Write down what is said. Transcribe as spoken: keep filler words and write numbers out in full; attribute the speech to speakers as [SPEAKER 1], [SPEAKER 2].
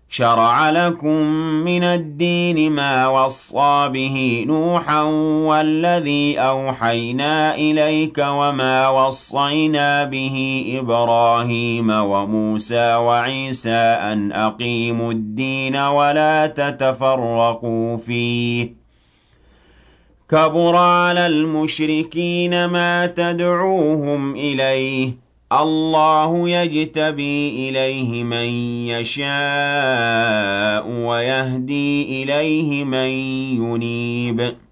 [SPEAKER 1] شَرَعَ لَكُم مِّنَ الدِّينِ مَا وَصَّىٰ بِهِ نُوحًا وَالَّذِي أَوْحَيْنَا إِلَيْكَ وَمَا وَصَّيْنَا بِهِ إِبْرَاهِيمَ وَمُوسَىٰ وَعِيسَىٰ أَنْ أَقِيمُوا الدِّينَ وَلَا تَتَفَرَّقُوا فِيهِ ۚ كَبُرَ عَلَى الْمُشْرِكِينَ مَا تَدْعُوهُمْ إِلَيْهِ ۚ اللَّهُ يَجْتَبِي إِلَيْهِ مَن يَشَاءُ وَيَهْدِي إِلَيْهِ مَن يُنِيبُ